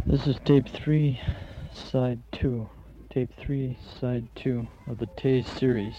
This is tape 3, side 2. Tape 3, side 2 of the Tay series.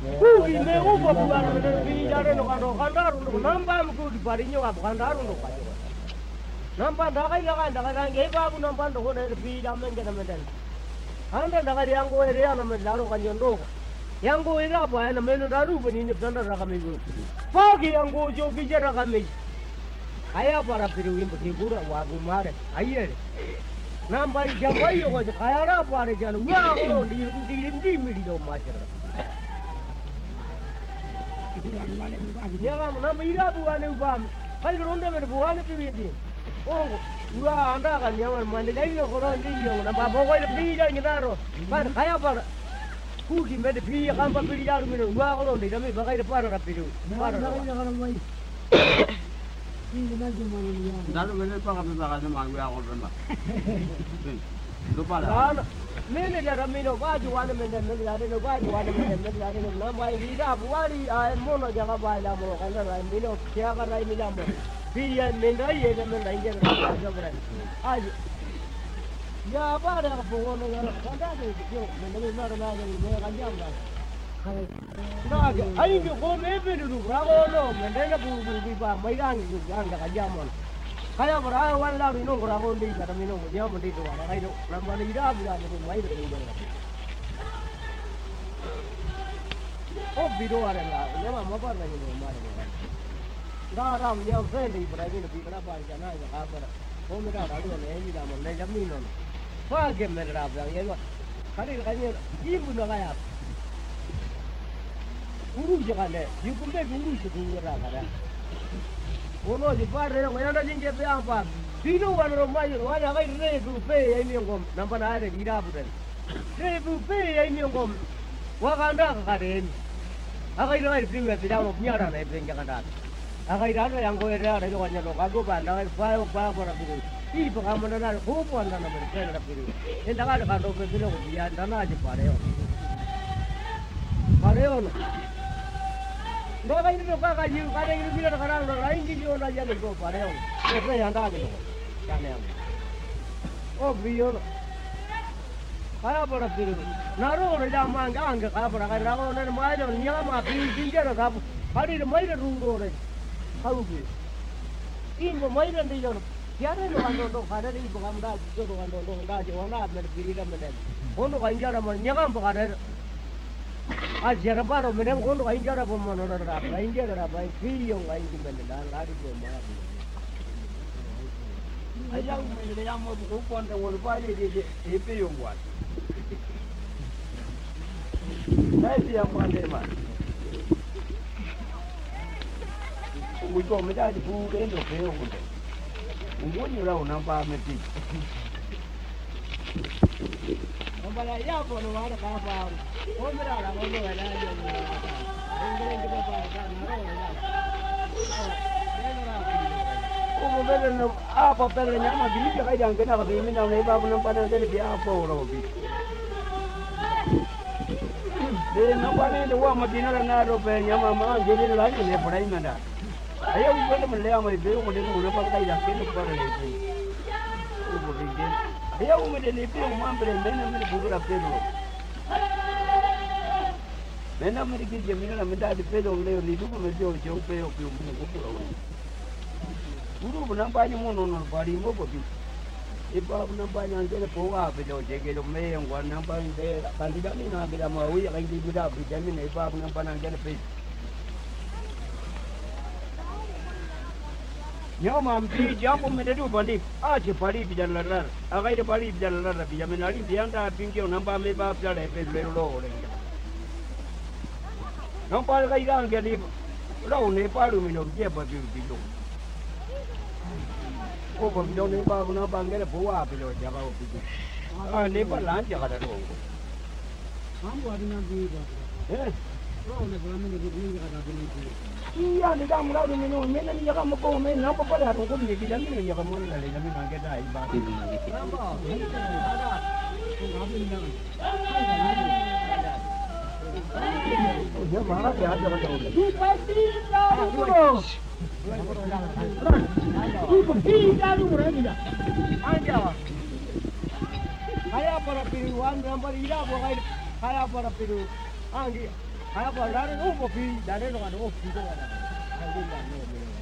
Kuki me upa bukan bicara no kandaru no nampak muku di barinya apa kandaru no kayu. Nampak dakai geba aku nampak no kau di dalam kita menden. Anda dakai yang kau area nama daru kanjondo. Yang kau area apa ya nama itu daru begini benar rakam itu. Pagi yang kau jo bicara rakam itu. Ayah para piruin berhibur wagu mare. Ayah. Nampak jabai yo kaya apa ada jalan. Wah kalau di midi do macam. Ya kamu nama ira bukan ubam. Kalau ronda berbuat itu begini. Oh, gua anda kan jangan mandi lagi orang tinggi. Nampak pokok lebih jangan nyaro. Kan kaya apa? Kuki med pilih kan pilih jarum itu. Gua kalau di dalam bagai depan orang pilih. Lalu mana pakai pakai mangga aku rumah. Lupa lah. Mana dia mino baju warna mana ada no baju warna mana ada no nama ida buari mono jaga bala mono kan lain mino siapa lain mino mo. Pilih mana ye mana lain je ada berani. Aja. Ya apa ada pokok negara ada tu. Mana mana kan jam dah. Nah, ayo kau lepas dulu, berapa lo? Mendena bulu bipa, mainan itu jangan dah jaman. Kalau berapa orang lalu minum berapa orang di sana minum, dia mesti tu ada. Kalau nama ni dah bila tu main tu juga. Oh, video ada lah. Dia mah apa lagi tu main. Dah ram dia friend di berani tu kenapa jangan ada apa. Oh, mereka ada tu ni dah mana jam minum. Pakai mereka bilang ya. Kalau ibu nak kaya. Guru jangan deh, you kumpe guru sekolah ada. Ono di pada orang yang ada jenis apa? Tino kan orang macam orang yang ada rupe ini yang kom, nampak ada di dalam bukan. Rupe ini yang kom, wakanda kekaden. Akai orang itu juga tidak mau punya orang yang jangan ada. Akai ada yang kau ada itu kan yang aku pandang, bayu orang itu. Ini pengaman ada, hukuman ada mereka ada itu. Yang tak ada kan orang itu dia tanah aja pareo. Pareo. Bagai itu kakak jiu, kadang itu bila kadang orang lain di jual aja nih kau pada orang. Saya yang tak ada, jangan yang. Oh biar. Kaya pada piru. Naruh orang zaman angkat kaya pada kaya orang orang main orang nyama pinjau orang. Hari itu main orang orang. Kau biar. Ini main orang dia orang. Siapa orang orang kada ni bukan dah, juga orang orang dah jual nak merpiri dah mereka. Orang pinjau orang nyama pada. Ajar apa orang menang kono kain cara pun mana orang apa kain cara apa video kain di mana dah lari ke mana Ayam mana yang mau bukan orang lupa dia EP yang buat. Saya siap pandai mah. Ujo macam ada bukan itu kaya bukan. Umur ni orang nampak mesti. Nampak ya apa nu ada apa? Oh mereka orang orang ada aja. Orang kita pakai oh mobil apa pelnya mah beli kayak yang kena beli minum ni baru nampak nanti dia apa orang beli. Dia nampak ni dua macam mana nak rupanya mama jadi lagi ni pernah mana. Ayah bukan melihat mari beli mungkin nampak kayak yang kena pernah ni. Oh mungkin ayah umur ni pun mampu mana mana bukan apa tu. Mana mana kita mina minta di pedong leo ni tu pun jauh jauh pedong pedong pedong. Guru penampaknya mau nonton pari mau pergi. Ibu penampaknya angkat pola pedong jaga dom yang gua nampak ini kan tidak ni nak kita mau yang ini tidak berjamin ibu penampaknya angkat pedong. Nyawa mampi jauh meda tu bandi. Aje pari bijan lalar. Agai tu pari bijan lalar bijamin lagi dia anda pinjau nampak meba bijan pedong lolo orang. Nampak kaya orang jadi lau Nepal tu minum dia baju biru. Oh biru Nepal guna bangga buah biru jaga biru. Ah Nepal lancar ada tu. Kamu ada nanti apa? Lau Nepal mana dia ada biru. Iya ni kamu lau tu minum, mana ni jaga muka, mana nampak pada hari tu ni kita ni jaga mana lagi, kami bangga dah ibarat. Nampak? Ada. Kamu ni jangan. Dia mana dia ada macam tu. Tidak berani dah. Anja. Kaya para piruan, nampak tidak boleh. Kaya para piru. Anggi. Kaya pa dari ko pi dari no ano pi ko na. Hindi na no.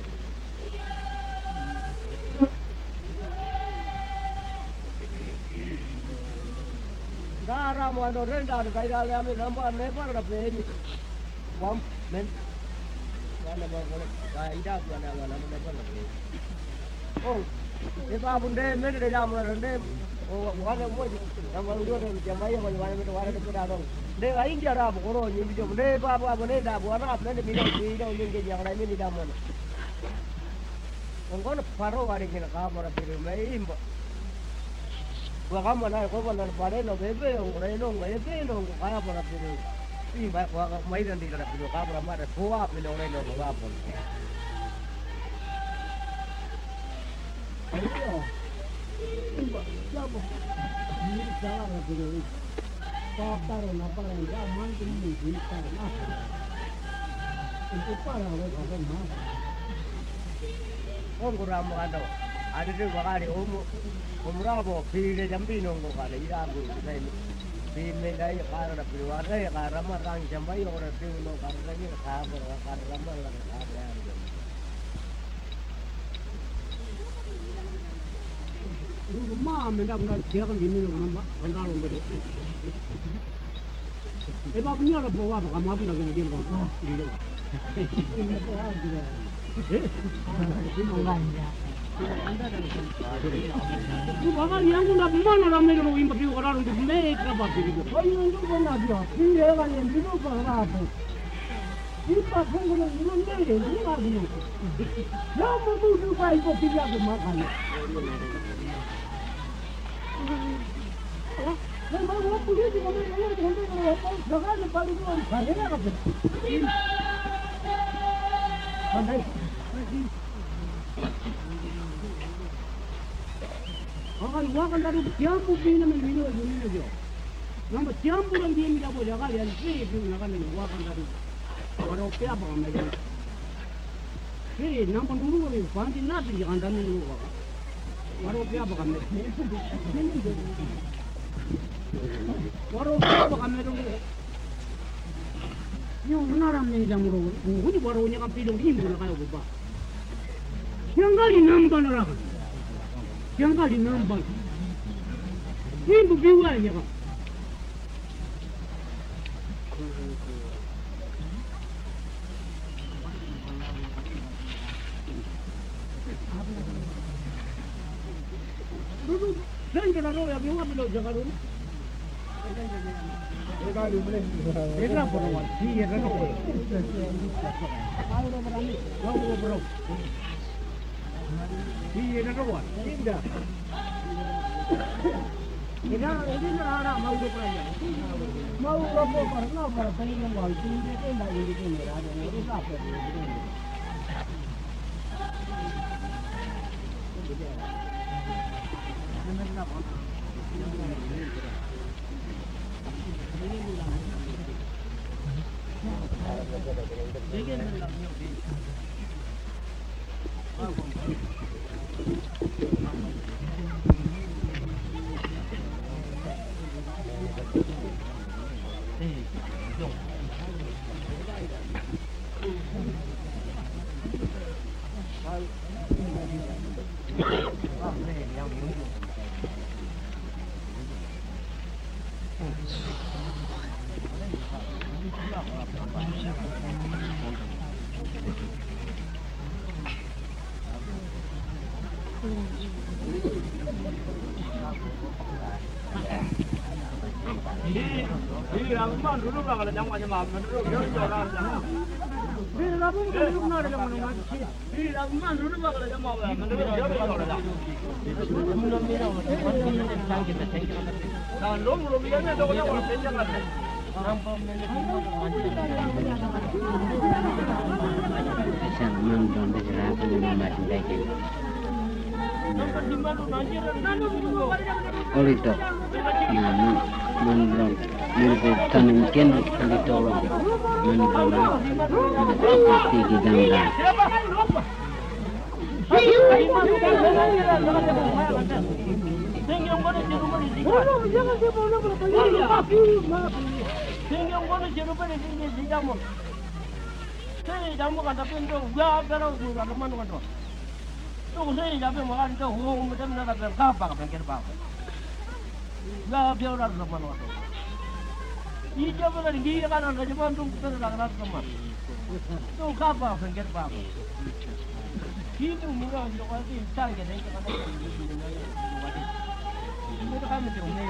Dara mo ano rin dara kaya kami namba ne para na pe. Wam men. Wala ba ko kaya ida ko na wala mo ne para na pe. Oh, iba bunde men de jam na rende. Oh, wala mo jam walu do jam ay mo wala me wala ko da dong. De ay india ra ko ro ni jo de ba ba ne da bo na apne de mi do ni ke jang na mi ni da mo. Nggon paro wari ke ka mara piru me imbo. Wa ka mo na ko ba na pare no bebe o re no me ke no ka para piru. Pi ba wa mai dan di da piru ka para ma de ko wa me no re no ko ba po. Ini salah lagi. Pakar napa lagi? Aman ini bisa napa? Itu parah lagi kan mas. Om kurang mo kado. Ada tu bakal umrabo pilih jambi nonggo kado. Ira aku saya pilih gaya kado dah pilih warga ya kado ramah rang jambi orang pilih nonggo kado lagi kado ramah lagi kado. Rumah mendak dia kan gini nama orang orang beri. Sebab ni ada bawa apa kamu lagi nak dia bawa. Ini bawa dia. Ini orang dia. Itu bawa yang tu nak mana ramai orang ini pergi orang untuk mereka apa pergi. Oh yang tu pun nak dia. Ini orang yang itu bawa apa. Ini pasang orang ini mana ini lagi. Yang mana tu baik kau pergi aku makan. Nah, kalau punya juga mereka yang jangan lupa itu karena apa? Pandai. Akan wakan tadi campur bina menjadi ini aja. Nama campuran dia tidak boleh kalian sih bina kan ini wakan tadi. Kalau apa mereka? Sih, nampak dulu ni, panti nasi jangan tanya dulu. Kalau apa kami? Baru apa kami dulu? Yang benar kami jamu dulu. Ini baru ni kami dulu ini bukan kaya apa. Yang kali nampak orang. Yang kali nampak. Ini bukan ya kan? Dan kita tahu ya biar apa jangan dulu. Ini apa orang? Dia kan apa? Kalau orang berani, kau bro. Dia kan apa? Tidak. Kita ini orang mau berani. Mau apa? Karena apa? Saya yang mau ini tidak ini ada ini apa? Ini ramai dulu kalau jangan macam dulu jangan jangan. Ini ramai dulu nak jangan macam. Ini ramai dulu kalau jangan macam jangan. Nah, belum biarnya tu kalau orang penjara. Asal nonton bergerak dengan mati lagi. Oleh itu, nonton menurut mungkin oleh tolong nonton seperti kita. Bueno, ya no se pone por ahí. Tengo un buen quiero para que digamos. Sí, damos cuando pinto ya pero la mano cuando. Tú sé ya vemos antes un me dan la capa para que pa. Ya veo la mano. Y yo me la guía para que yo mando un la gran cama. Tú capa para que pa. Y tú mira yo así está que tengo que hacer. Pero cambio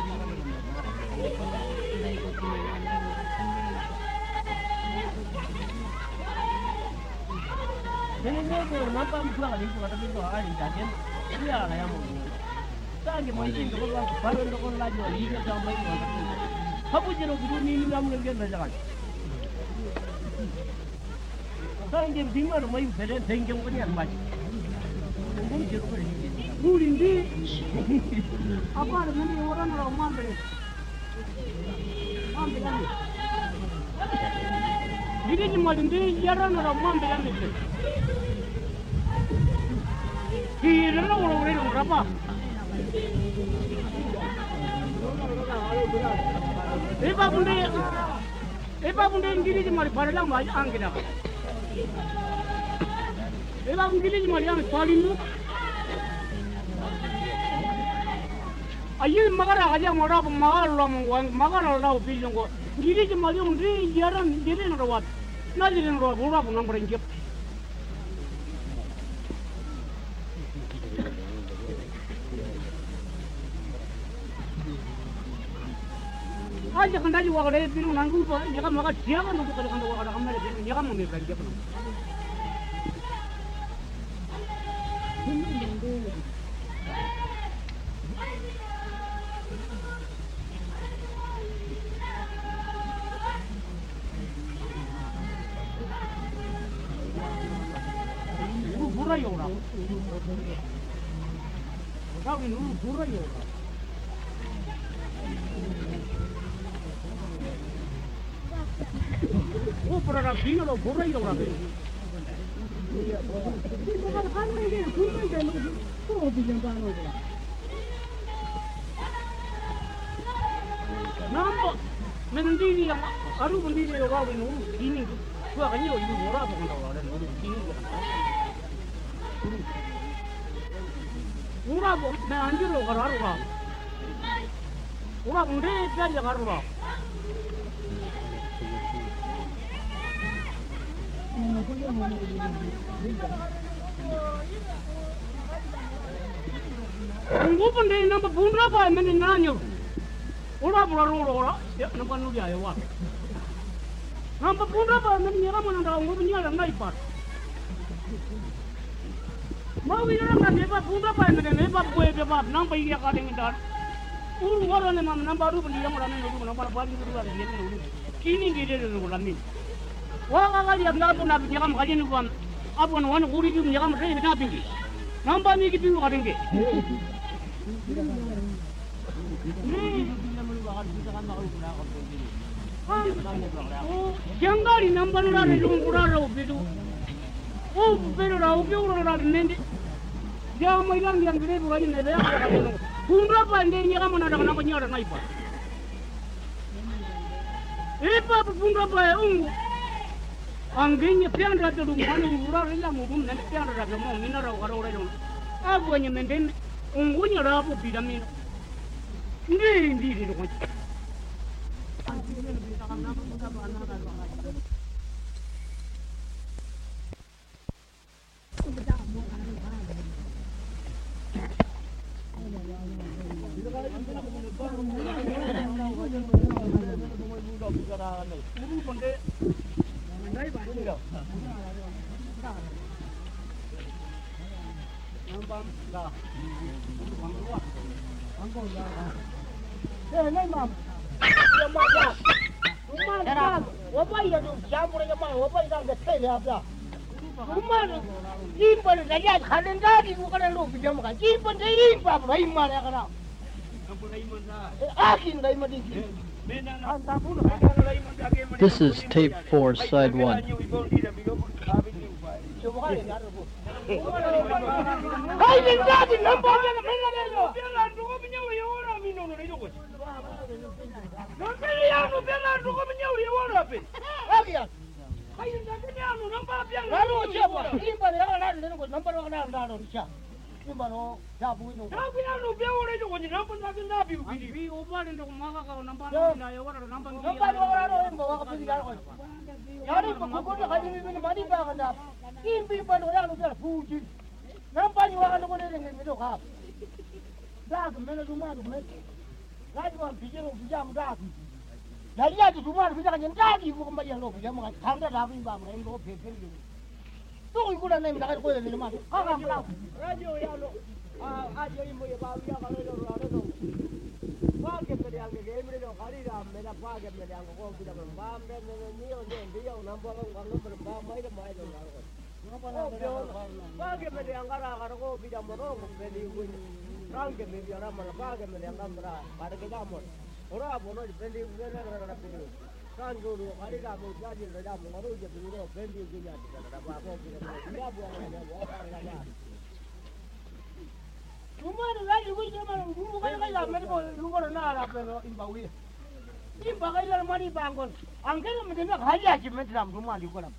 Tengo una pampa de para que lo hagan ya que ya la llamo. Sabe muy bien que va a parar con la yo y ya me voy. Habu jero que ni la mun que la sabe que dimar mai fere tengo ko ni alma. Mun jero ko ni. Urindi. Apa mani orang Roman deh. Ambil. Jadi cuma ini jaran Roman belan itu. Kira orang berapa? Eba bunde ngiri cuma pada banyak angkira. Eba ngiri cuma yang paling ayo magara aja mora magara lau pilih ko gini cuma dia mungkin jaran jadi nerawat na jadi nerawat berapa nang berenjep aja kan tadi waktu itu pilih nanggu pak ya kan makan siapa untuk kalau waktu ada kamera pilih ya kan mau berenjep Burai orang, kau ini burai orang. Oh pernah bina lo burai orang. Bukan kan ini, bukan kan lo, kau bilang apa lo? Nampak, mendiri yang, aru mendiri orang ini, gua kan yo ibu orang bukan orang dan ini. Ura bo, me anjiro kararuga. Ura bunde jadi kararuga. Ungu bunde nama bunda apa meni nanyo. Ura ura, ya nampak nu dia ya. Nampak bunda apa meni nyala mana dah ungu punya ada ngai par. Mau bilang kan hebat bunda apa yang hebat gue hebat nampak iya kadang dar. Orang ni mana nampak baru beli yang orang ni nampak balik tu ada dia ni. Kini dia ni orang ni. Wah kali yang nak pun nak nyakam kaji ni kan. Apa ni orang uri tu nyakam saya nak tinggi. Nampak ni kita kadang ke. Jangan ni nampak orang ni lumpuran rau begitu. Oh, pero rau kau orang ni. Jangan main yang gede bukan ni dia. Bunda apa yang dia kamu nak nak nyara naik pak. Apa bunda apa yang anggenya pian rata dulu mana urang rela mungkin nanti pian rata mau mina rau karo orang. Aku hanya maintain unggunya rapu pidamin. Ini tu kan. This is tape 4, side 1. ya no bela no ko menya uri wona pe. Agia. Ai nda kenya no namba pia. Raro chapa. Imba le ala le ko number wa na ndaro cha. Imba no cha bu no. Tabu ya no be ore jo ni namba na na bi bi. Bi o ba ndo maka ka namba na ya ora namba ngi. Number wa ro imba wa ka pi ga ko. Yari ko ko ko ka ni mani ba ka na. Imbi ba no ya no cha fu ji. Number ni wa ka no ko ne ngi do ka. Da ko me no ma do me. La ji wa pi je no pi ja mu da. La ya ji du ma pi ja ka ni da ki ko ma ya lo pi ja ma ka da da bi ba ma ngo pe pe ni. Tôi cũng là nem đã quay lên mà không làm đâu. Radio ya no. Ajo imbo ya ba ya ka lo ro. Ba ke pe ya ke me no khari ra me da ba ke me da ko bi da ba me ni o de ndi yo na ba ko no ba mai da mai da ro. Ba ke me da ngara ka ko bi da mo ro ko pe ni ku. Rang ke me ya ra ma ba ke me da ngara ba ke da mo. Ora bo no pe ni ku na ra pe ni. Kan go ro khari ra mo ja ji ra mo ro je bi ro pe ni ku ya da ba ko bi da ya bo ya bo ra ya. Rumah ni lagi gue cuma rumah kayak mereka rumah nara pero imbawi. Imba kayak mani bangun. Angkel mendengar hari aja mendengar rumah di kolam.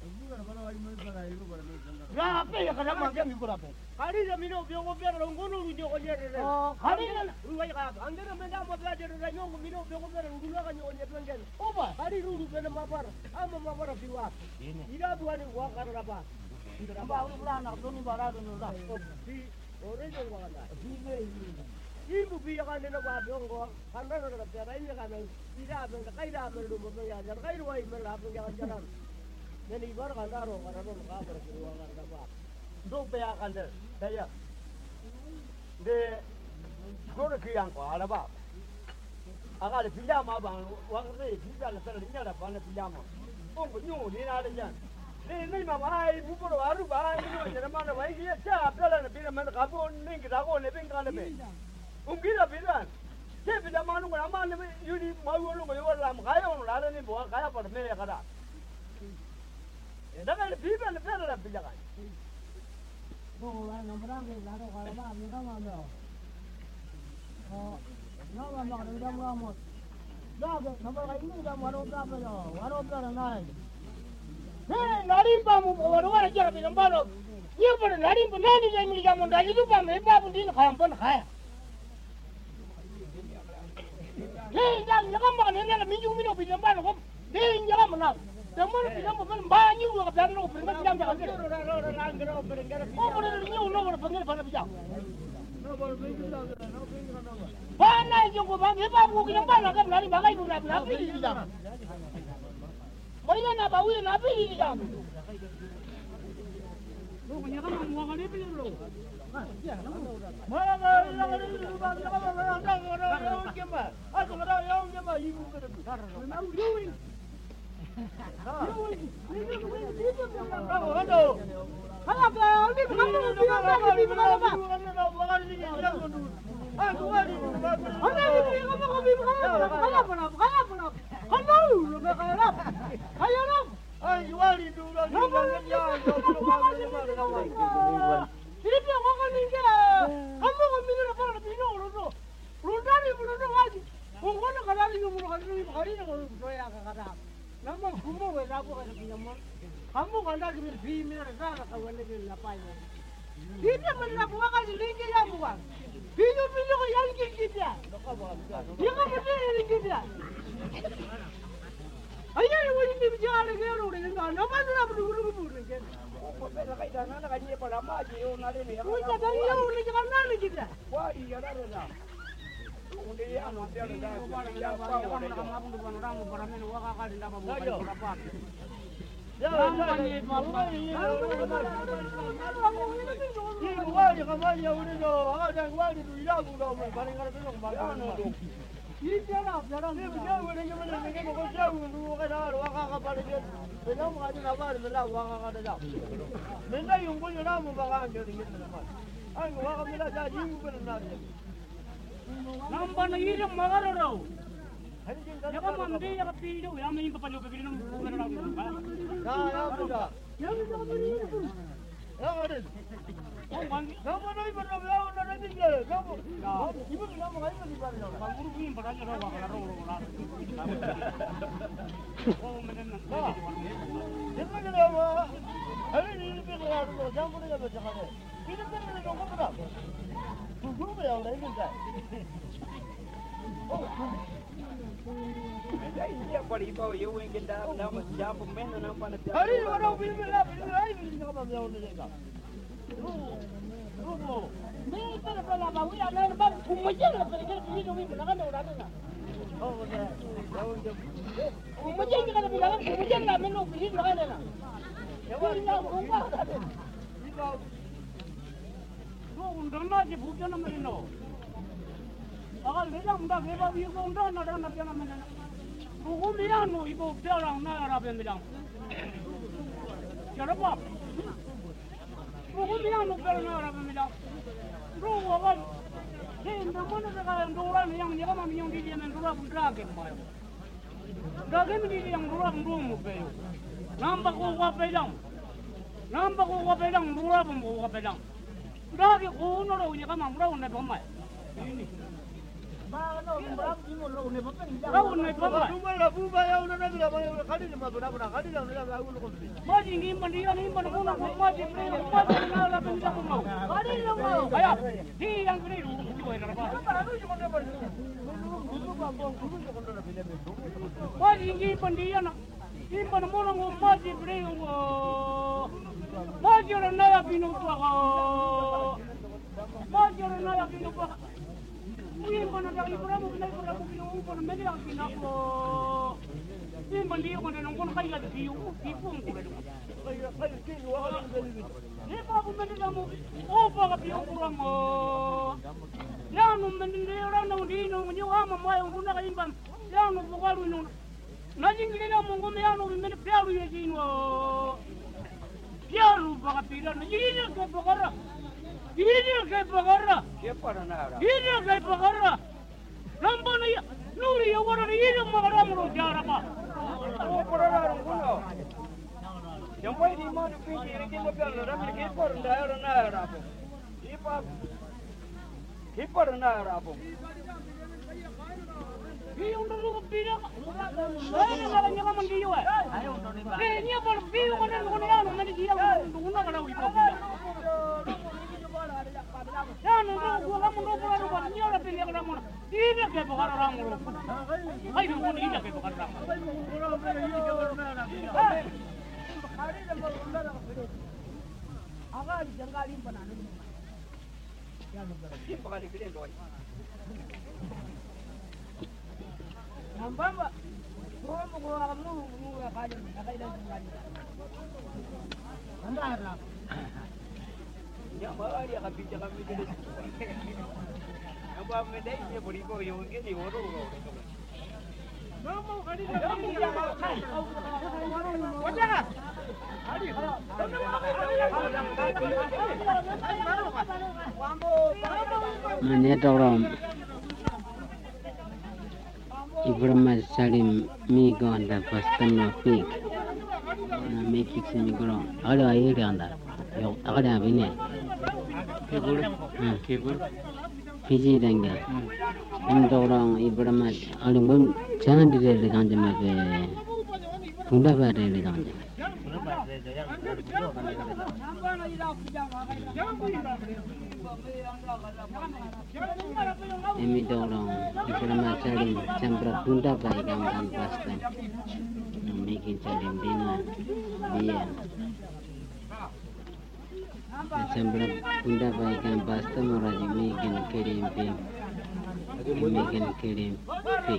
Ya apa ya kalau macam di kolam. Khari ra mi no bi ko pe ro ngo no ru je ko je re. Oh, hari ni. Ru ga ka angel me da mo ba je ra yo mi no bi ko pe ro ru ga nyo je pengen. Oba. Khari ru ru pe na ma par. Ama ma par bi wa. Ira bu ani wa ka ra ba. Amba ulu bulan nak doni barado nora. Bi ore jo wa na. Bi ne. Ibu bi ya ka ne ba bi ngo. Kan ra ra pe ra ni ka me. Ira be ka kai ra me ru mo ya ja kai ru ai me ra pe ya ja ran. Ne ni bar ka ro ka ra ro ka par bi wa ka ra ba. Do pe ya kan de. Saya. De ko ro ki yang ko ala ba. Aga le pijama ba wa ka re pijama la ni ya ba na pijama. Ko ko nyu ni na de jan. Ni ma mai bu ko wa ru ba ni ni ma na wai ki cha pe la na bi na ma ka bo ni ki da ko ne bin ka le be. Ki da bi da. Che bi da ma nu ma ma ne yu ni ma yu lu ma yu la ma ka yo la da ni bo ka ya pa me ya ka da. Da ka le bi ba le pe la bi ja ka. Oh, nomor angke laro kalau ba mi kama no. Oh, nomor nak ada kamu. Dah, nomor kayak ini dah waro berapa yo? Waro berapa naik? Hei, narimba mu waro waro jangan bilang baru. Ia pada narimba nani yang milik kamu dah itu pun mereka pun dia kaya pun kaya. Hei, jangan makan ini lah minjuk minum bilang baru kau. Hei, jangan menang. Teman bilang bukan banyak lu kebetulan lu pernah bilang jangan gitu. Oh, boleh ni lu boleh panggil pada bilang. Mana yang kau panggil apa? Kau kena mana kan nari bagai tu nabi di dalam. Mana nak bawa nabi di dalam. Lu punya kan mau kali pilih lu. Mana yang ada di rumah yang orang jembat. Aku ada yang jembat ibu kerja. Memang duit. Nama kamu berapa kali pinjaman? Kamu kan dah kena fee mana sana kau ni kena apa ini? Dia mana buat kali lagi ya bukan? Pinjam kau yang kita. Dia kan betul yang kita. Ayah ni wajib bicara lagi orang ni. Nama tu apa dulu dulu ni? Kau pernah kait dana nak ni apa nama je orang ada ni. Kau tak tahu yang orang jangan nani kita. Wah iya dah dah. Undi anu dia dah. Apa orang Kamu bukan orang orang ni wah kakak di dalam bukan berapa. Nampak lagi dia marah orang. Jangan mandi ya kepidu, ya main papalu kepidu bukan orang. Ya sudah. Manetoram Ibrahim Salim me go on the first time of week. Make it me grow. How do I eat on that? You are having it. Fiji Danga. I'm Dorang Ibrahim. I'm going to send it to the Punda Emi dorong Ibrahim Salim Sambra Punda baikam dan pasta Making Salim Dina Dia Sambra Punda baikam pasta Muraji making kirim pim Making kirim pik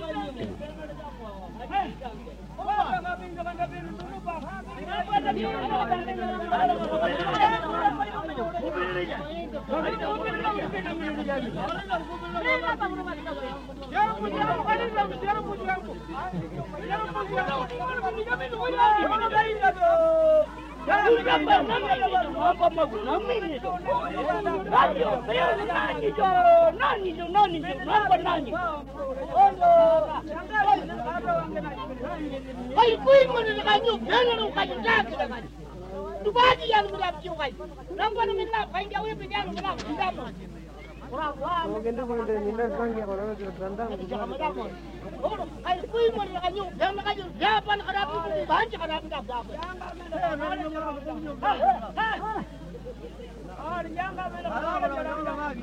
Tubadi yang berapa juga. Nampak ni nak paling jauh berjalan berapa tidak. Orang wah. Mungkin tu pun dia minat bangnya kalau dia berandang. Oh, ay kuy mo na kanyo. Yang na kanyo. Yapan karapin ko. Bancha karapin ka dapat. Ah, yang ka mela karapin.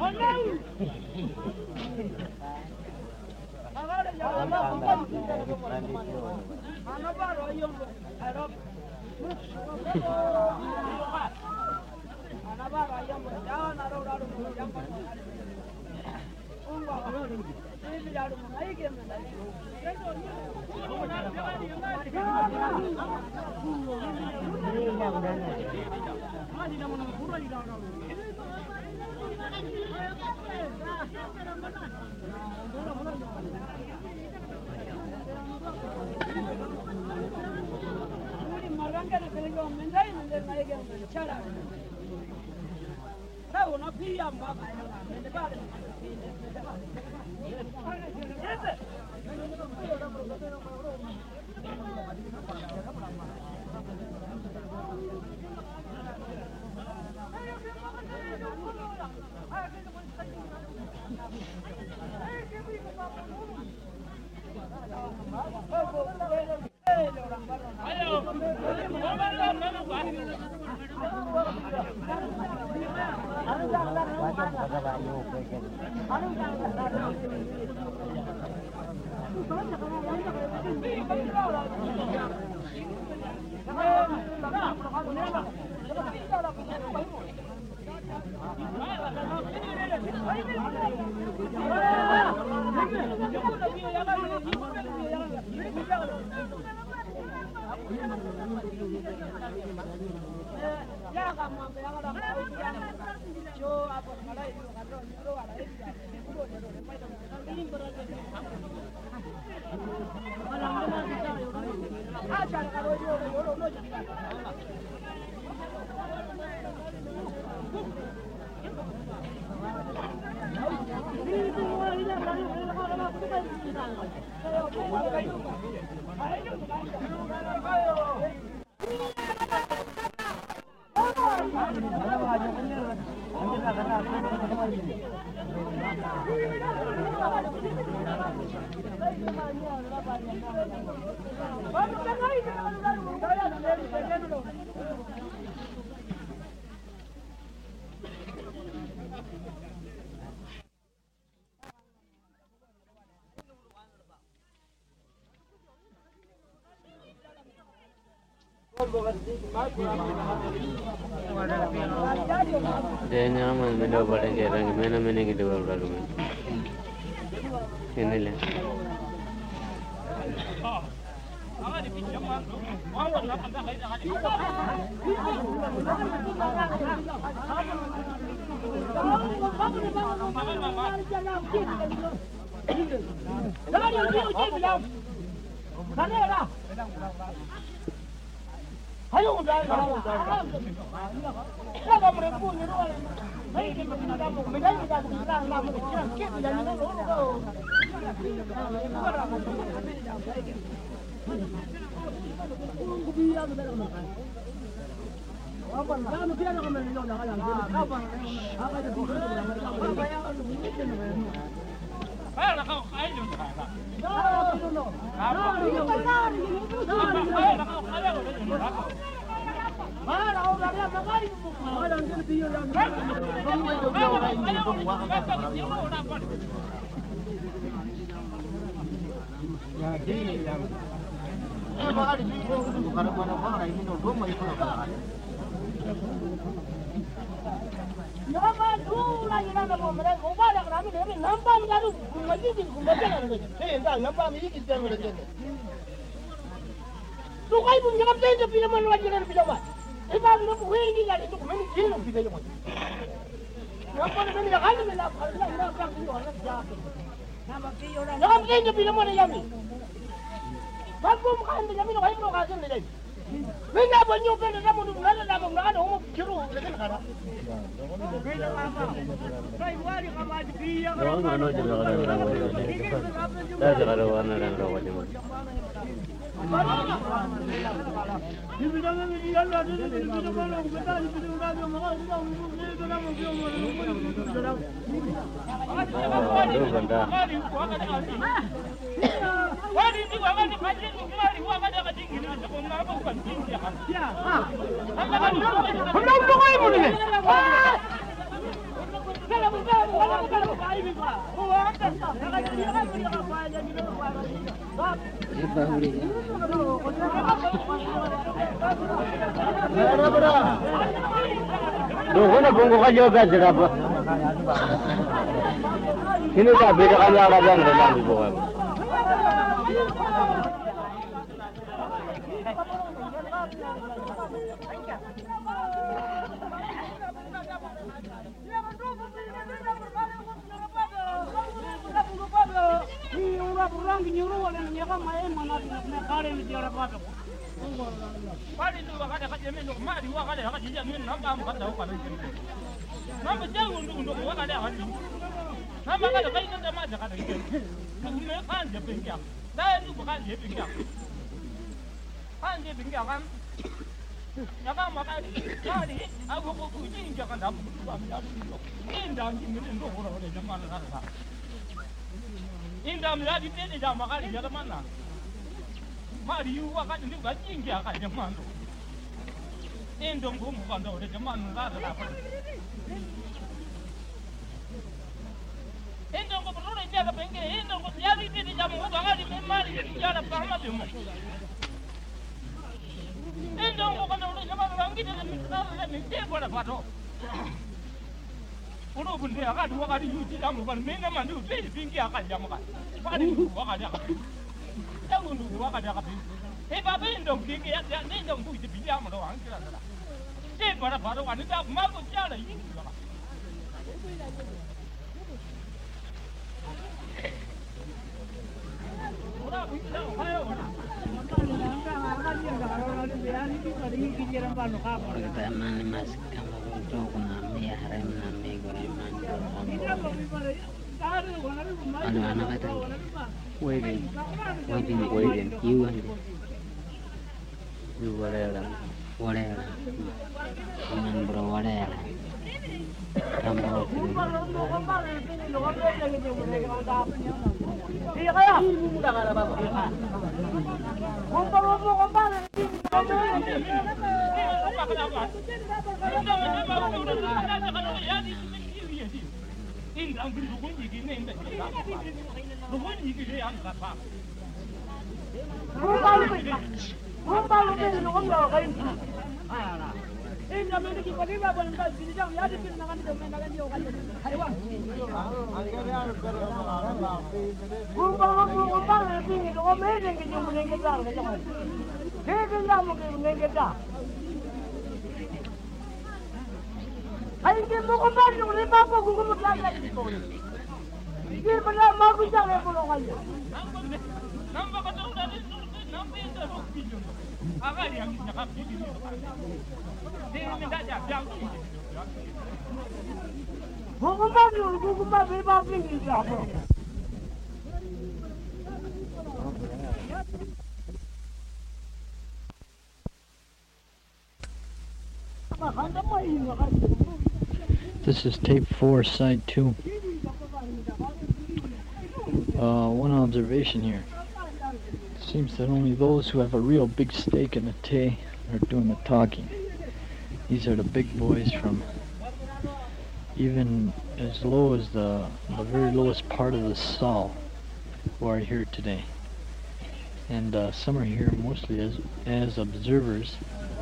Dia aman benda pada kerang mana kita berlalu. Ini lah. Doon na bungo kayo ba sila po? Sino sabi na kanya ka dyan? Wala mo po. Waiting. You whatever. Bro, whatever. This is tape 4, side 2. One observation here. It seems that only those who have a real big stake in the Tay are doing the talking. These are the big boys from even as low as the very lowest part of the Saul who are here today. And some are here mostly as observers,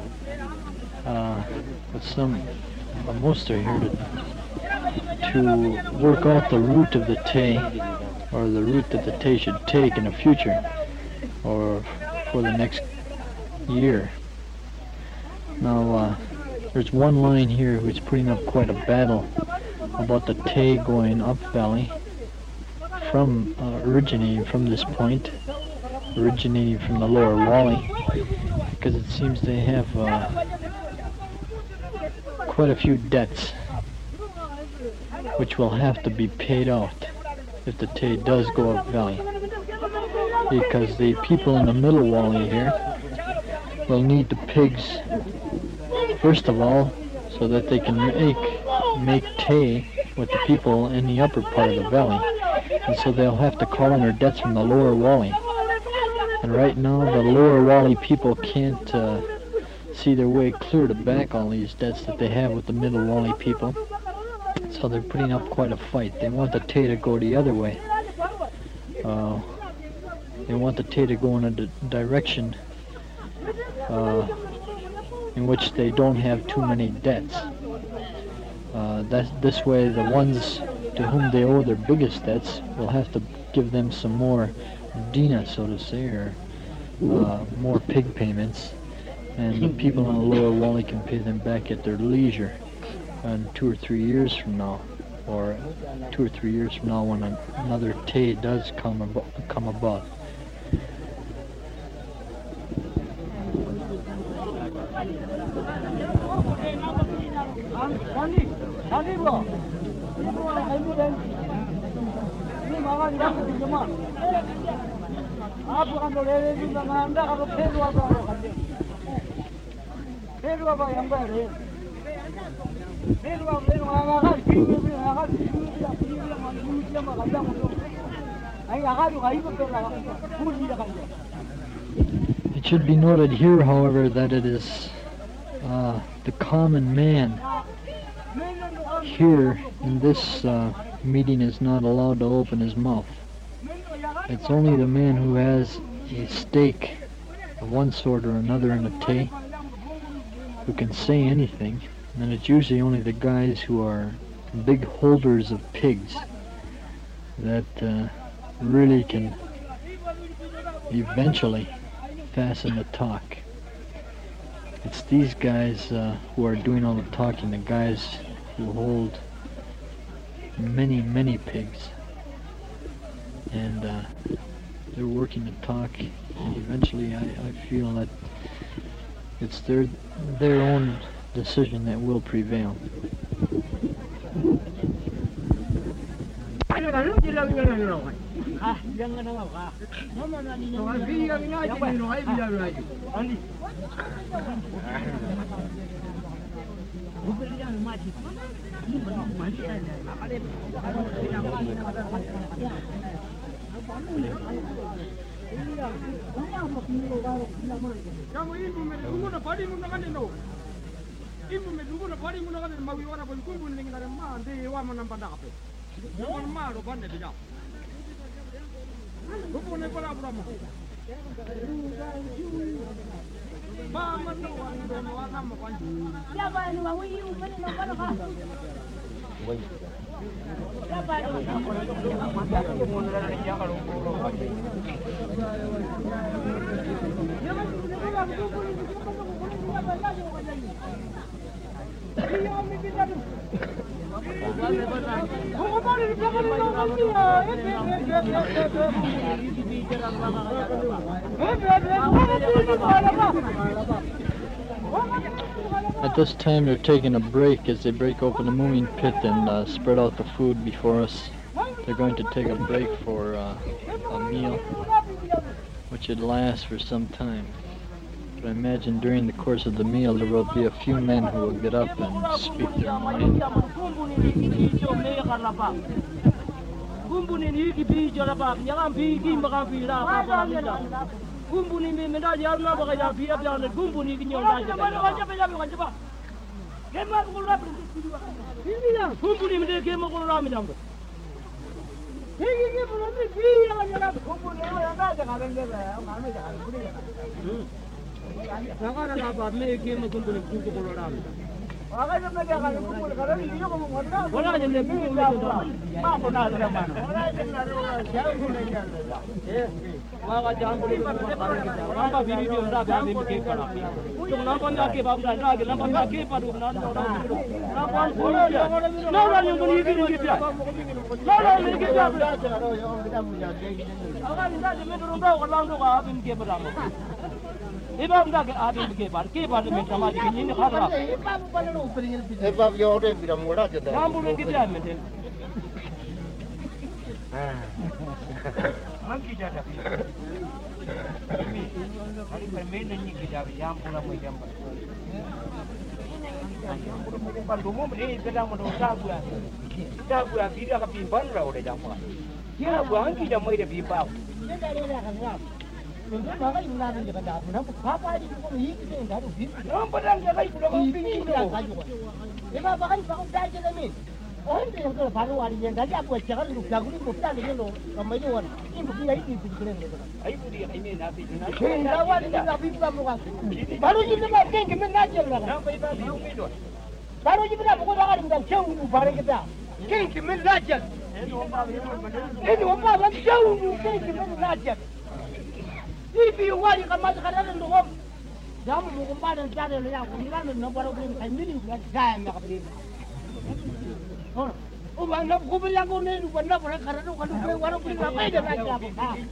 but most are here to work out the route of the Tay, or the route that the Tay should take in the future, or for the next year. Now, there's one line here who's putting up quite a battle about the Tay going up valley, from originating from this point, originating from the lower Wally, because it seems they have quite a few debts which will have to be paid out if the Tay does go up valley, because the people in the middle Wally here, will need the pigs, first of all, so that they can make tea with the people in the upper part of the valley. And so they'll have to call in their debts from the lower Wally. And right now the lower Wally people can't see their way clear to back all these debts that they have with the middle Wally people. So they're putting up quite a fight. They want the tea to go the other way. They want the tea to go in a direction in which they don't have too many debts. This way the ones to whom they owe their biggest debts will have to give them some more dina, so to say, or more pig payments, and the people in the lower Wally can pay them back at their leisure in 2 or 3 years from now, or 2 or 3 years from now when another tea does come about. It should be noted here, however, that it is the common man here in this meeting is not allowed to open his mouth. It's only the man who has a stake of one sort or another in a tea who can say anything, and it's usually only the guys who are big holders of pigs that really can eventually fasten the talk. It's these guys who are doing all the talking, the guys who hold many, many pigs, and they're working the talk, and eventually I feel that it's their own decision that will prevail. At this time they're taking a break as they break open the moving pit and spread out the food before us. They're going to take a break for a meal, which should last for some time. But I imagine during the course of the meal there will be a few men who will get up and speak their mind. Hari permainan ni kita jam pula mau jam. Bantumu beri sedang mendosa buat. Kita buat tidak kepimpan lah udah jam pula. Dia buang kita mau dia pimpau. Dia dah kan ya. Untuk bagai ulangan dia kata, kenapa papa ini kau ini kita dah tu pimpin. Nampak dah jaga itu dah pimpin tu. Lima bagai bangun dah je ni. Oh ini yang kalau baru hari yang dah apa cakap lu jago ni bukan ni lo. Ramai tu orang. Ini bukan ini pimpin ni. Ayo dia ini nanti. Lawan ini dah pimpin bukan. Baru je nak keng kemen najar lah. Nampak itu pimpin tu. Baru je nak bukan bagai bukan jauh barang kita. Keng kemen najar. Ini apa bang jauh keng kemen najar. Ibi wali kamar sekarang tu om, jam mukul dan cari lepas kumpulan nampak orang kami ni bukan gaya mereka beri. Oh mana kumpulan kau ni bukan apa kerana tu kan orang beri apa dia nak apa?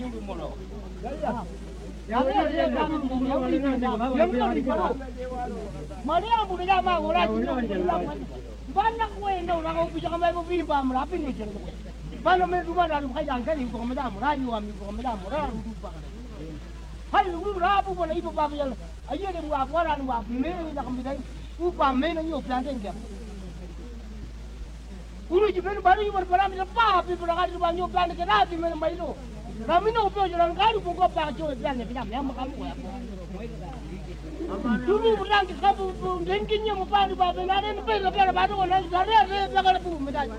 Maria bukan apa orang banyak kau ini orang kau bisa kami kau beri apa merapi ni cerita. Mana mereka dalam kaya angkat ibu kami dah murah, ibu kami dah murah, lupa. Hai lu rapu pun ibu bapa yang ayah dia buat orang buat mana nak kami dah upah mana ni upah tengah. Ulu jipen baru ibu berperan lepas ibu berangkat ibu banyak upah tengah nanti mana malu. Kami ni upah jalan kali pun kau pakai jual jalan ni macam yang kamu ya. Dulu berangkat kamu pun dengkinya upah ibu bapa nanti ni pun lepas baru orang cari ada kalau pun macam.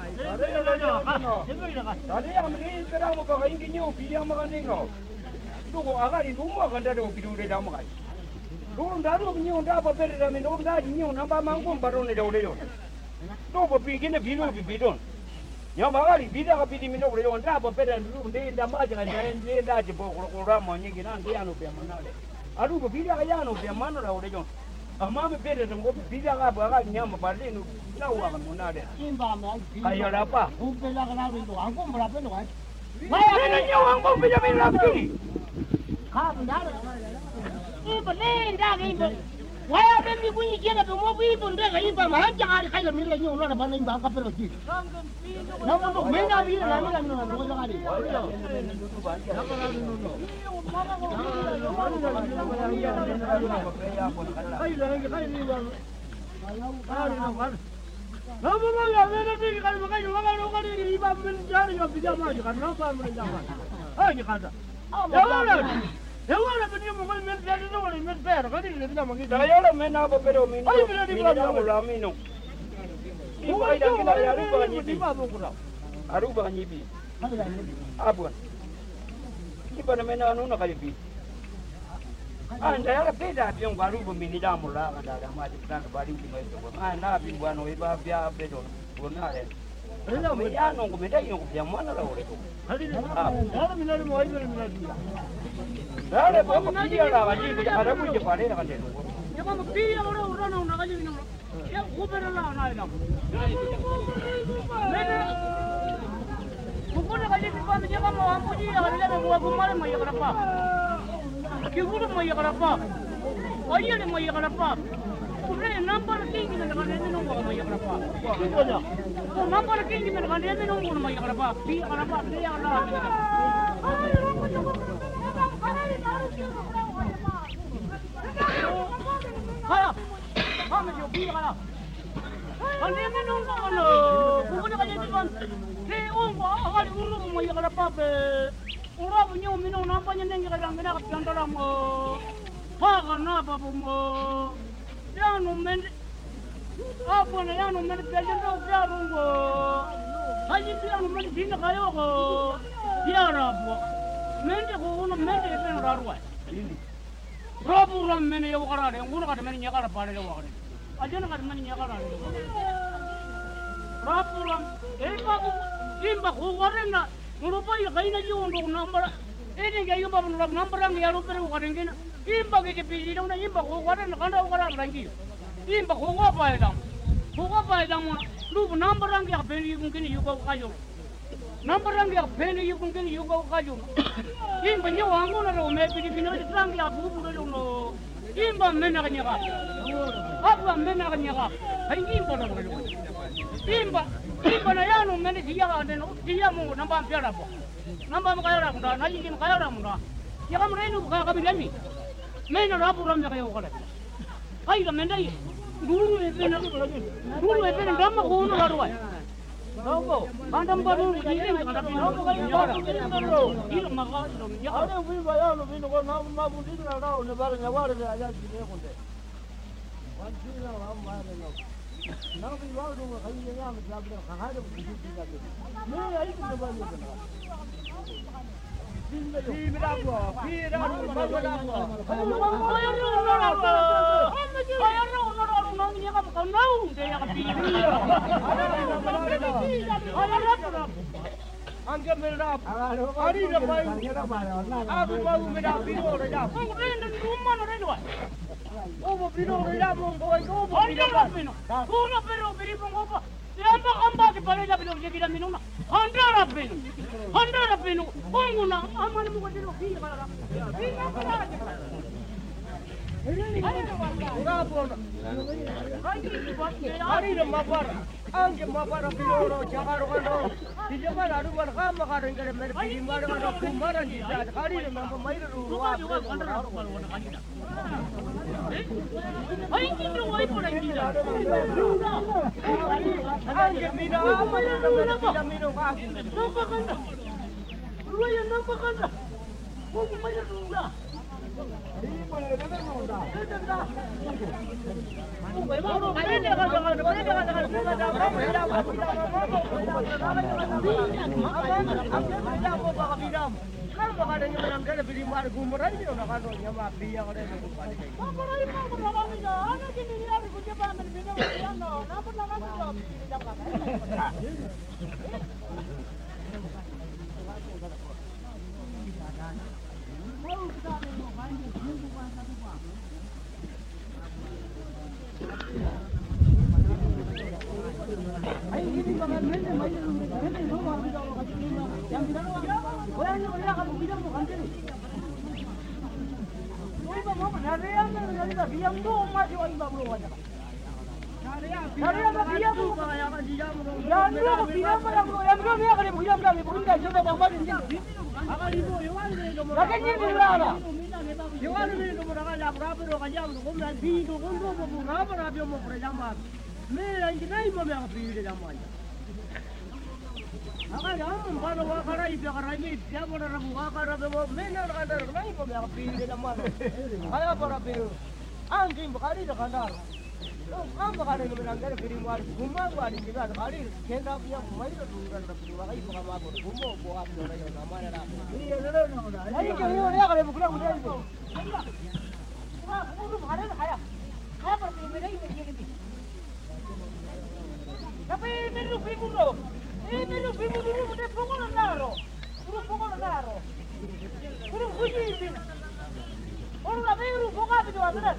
Tadi yang ni sekarang mau pakai dengkinya upah makan tengok. Tu agak di rumah kan dah ada video dia dah makan. Tu dah ada punya dah apa beri dah minum dah punya nampak mangkum baru ni dah boleh jom. Tu berpikir ni video. Yang makan di video tapi di minum boleh jom dah apa beri dulu dia dah macam jangan dia dah jemput orang mana kita dia anu pian mana le. Aduh video kaya anu pian mana dah boleh jom. Amma beri dah ngop video apa agak nyam balik nu tahu akan mana le. Kaya apa? Upah lah kenapa itu? Angkum berapa tu kan? Mana nyawa angkum bisa minum lagi? Kamu dah. Ibu ni dah ibu. Wah, benda bunyi kira tu mau ibu dah ibu macam hari kaya milah ni orang apa ni bangka pergi. Nama tu mana milah nama nama orang kali. Nama mana mana ni kalau makan orang ni ibu mencari yang bijak macam kan apa mencari. Ayo kata. Yang mana punya mungkin menjadi tu orang menfer, kan ini dia mungkin. Saya orang mana apa pero minum. Ayo bila di mana orang minum. Ibu ada kita ada banyak. Aru banyak bi. Apa? Ibu ada mana anu nak kali bi. Anda ada beda yang baru pembini dah mula ada macam kan baru di mana. Anda bi buat noi biar bedo. Benar. Kalau media nong media yang mana lah orang tu. Ada mina ni mau ada mina dia. Ada apa dia lah wajib ada pun je pada kan dia. Ya kamu dia orang nak kaji minum. Ya kuber lah nak nak. Mana? Bukan nak kaji minum macam kamu ampu dia kalau dia buat kumar mai kenapa? Kibur mai kenapa? Ayah ni mai kenapa? Kuber number tinggi dengan dia minum mai kenapa? Number tinggi dengan dia minum mai kenapa? Dia kenapa? Dia Allah. Kaya, kami juga kaya. Ane minum kalo, bukan kaya tuan. Leong kali urut mau ya kala pape. Orang punya minum nampaknya nengi kadang kena kepian dalam. Karena apa pun. Yang nomen apa ni yang nomen belajar tu dia rungo. Haji dia nomen sini kaya ko. Dia rabu. Mente ko uno mente itu raruai. Rabu mente yang wakar ada, uno kata mente nyakar pada yang wakar. Aja nak kata mente nyakar ada. Rabu imba ko warin na. Murupa ya kain aja untuk number. Ini kaya apa pun number yang ya lupa wakar ini. Imba ke piji dong na imba ko warin kanda wakar lagi. Imba ko apa ya dong? Ko apa ya dong? Lu number yang ya beli mungkin juga kayu. Number yang dia beli mungkin juga kayu. Imba nyawa anggun ada umeh pilih pilih itu lang dia bubu dulu no. Imba mana kan nyaka? Apa mana kan nyaka? Hai imba dah dulu. Imba na yang mana dia ada no dia mau nambah piara apa? Nambah kaya orang dah, nanti kaya orang dah. Ya kamu ini bukan kami lagi. Mana laporan mereka yang kalau. Ayo mendai. Dulu itu drama kono laruai. Tahu? Bandam baru ini ada pintu kan baru. Ini maka ya ada pintu bayar lu pintu kau nama pun itu ada orang baru nyawar dia aja sini konde. Wajib lah orang baru nak. Nama pintu baru tu kali ni yang macam apa? Kahar tu pintu juga tu. Ni ayi pintu baru tu. Angkat merah, hari lepas aku baru merah biru reda. Kau kena rumah reda. Oh, biru reda mungkin kau biru. Kau nak biru mungkin. Siapa ambak pada jadi biru jadi minum. Hundred pinu. Kau nak aman mungkin jadi lebih kalau. Hari lembar, angin lembar biru jangan orang. Di zaman ada orang makan dengan mereka lima orang kumaran juga. Hari lembar main rumah. Angin tu woi pun angin. Angin minum apa yang kita minum kaki. Nampak kan? Ruaya nampak kan? Kau main rumah. Angin berkali dah kandar. Kamu berkali dengan angin berimuar, gumma buat ini juga berkali. Kendra punya main tu kan tapi wakai bukan apa, gumma buat orang yang nama ada. Ini ada. Ini kau ni kalau bukan muda itu. Wah, urus ada kaya. Kaya berarti mereka ini begini. Tapi menu bimu tu. Menu bimu dulu muda pokok naro. Urus pokok naro. Urus uji ini. Orang apa urus pokok itu ada.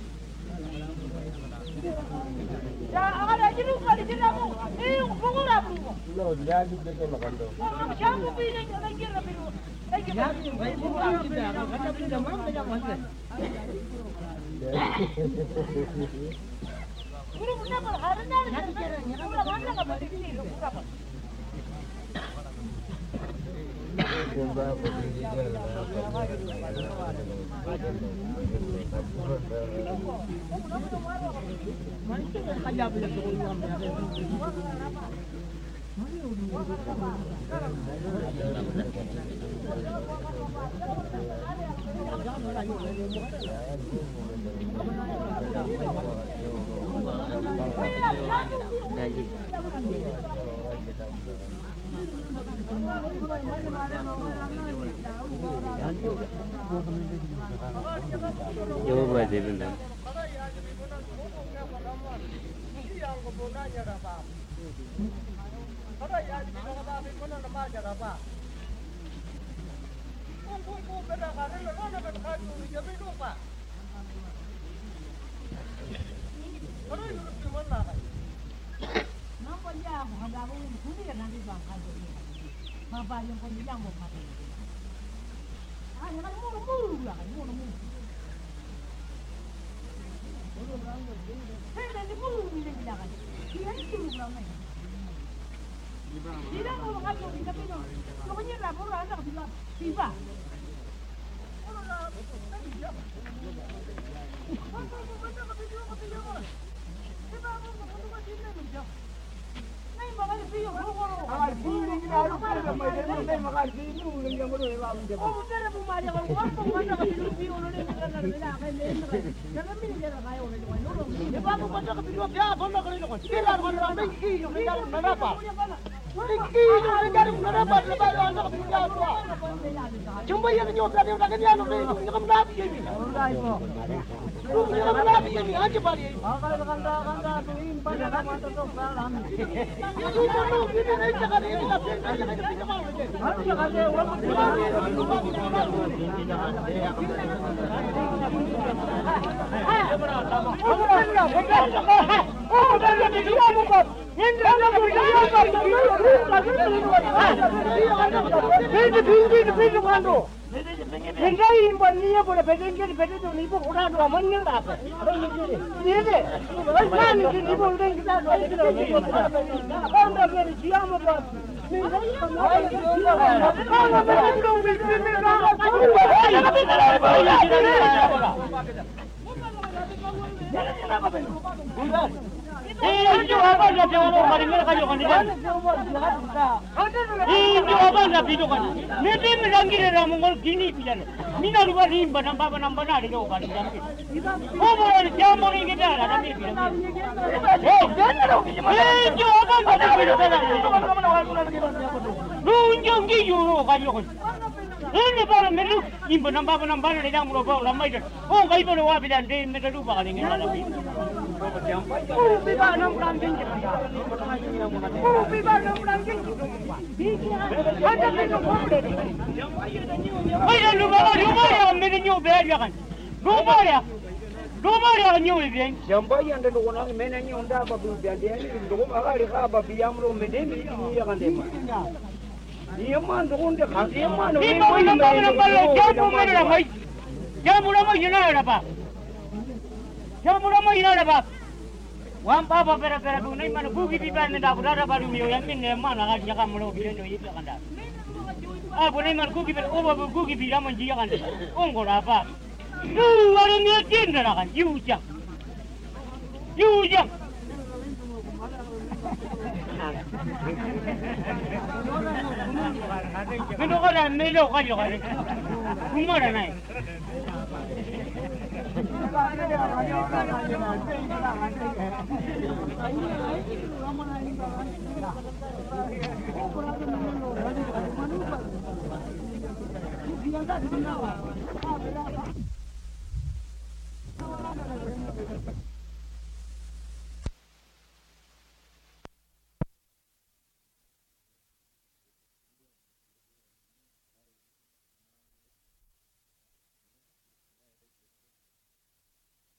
Ya, agak aja lu kali jadi aku. Pokok apa lu? Lo jadi betul makan tu. Siapa pilih lagi lebih lu? Lagi baik pokok kita. Kata kita mana banyak macam. Guru punya apa? Hari ni ada caranya. Guru mana nak beli ni? Guru apa? Coba deh bentar.